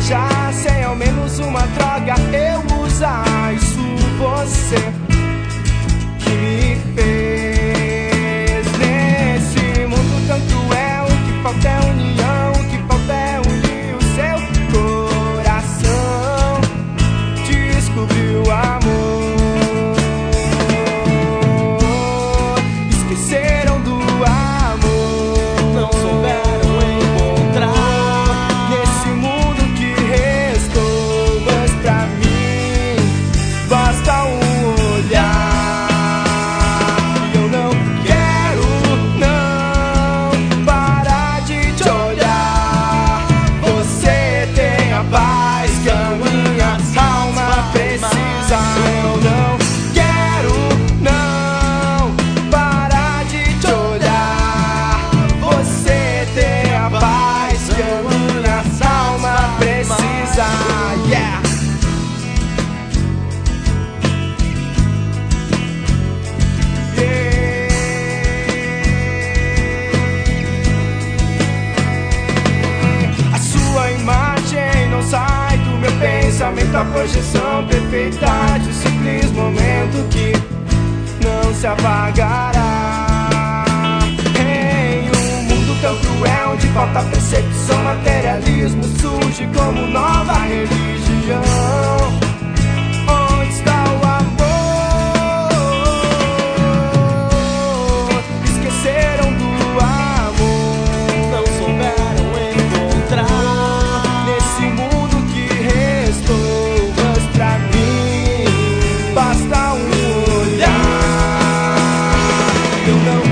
achassem ao menos uma droga, eu usar isso você que me fez. Nesse mundo tão cruel, o que falta é união, o que falta é unir o seu coração. Descobriu o amor, esqueceram do amor, não souberam encontrar nesse mundo que restou. Mas pra mim basta um olhar, e eu não quero não parar de te olhar. Você tem a paz que a minha alma precisa. Eu não quero não parar de te olhar. Você tem a paz que a minha alma precisa. Yeah. A sua imagem não sai do meu pensamento, a projeção perfeita de um simples momento que não se apagará. Em um mundo tão cruel, onde falta percepção, materialismo surge como nova religião. Onde está o amor? Esqueceram do amor, não souberam encontrar nesse mundo que restou. Mas pra mim basta um olhar, eu não